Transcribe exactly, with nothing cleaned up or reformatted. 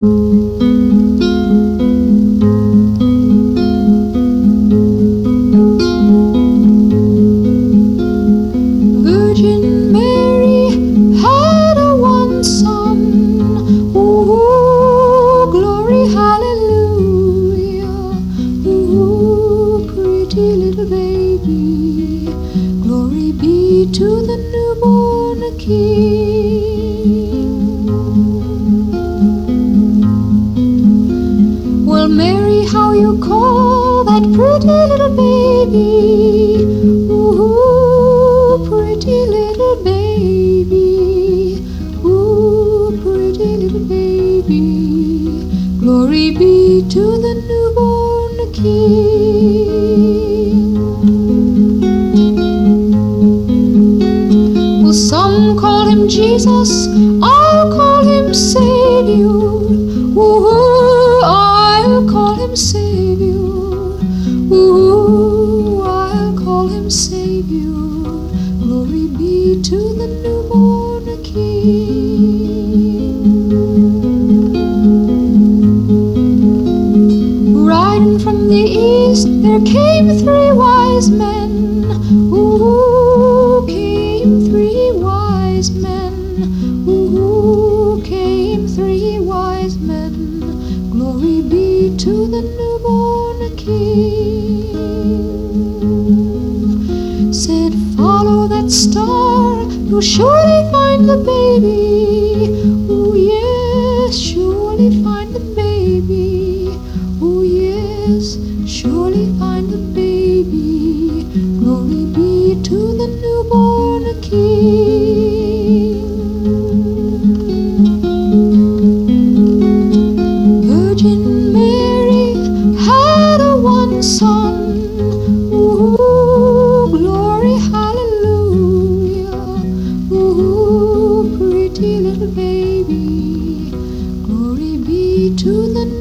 Virgin Mary had a one son. Ooh, glory, hallelujah. Ooh, pretty little baby. Glory be to the newborn King. Well, Mary, how you call that pretty little baby? Ooh, pretty little baby. Ooh, pretty little baby. Glory be to the newborn King. Well, some call him Jesus, I'll call him Savior. Ooh, I'll call him Savior. Ooh, I'll call him Savior. Glory be to the newborn King. Riding from the east there came three wise men. Ooh, came three wise men. Ooh, came three wise men. Glory be to the newborn King. Said, follow that star, you'll surely find the baby. Oh yes, surely find the baby. Oh yes, surely find the baby. Glory be to the newborn King. Virgin Mary had a one son. Ooh, glory, hallelujah. Ooh, pretty little baby. Glory be to the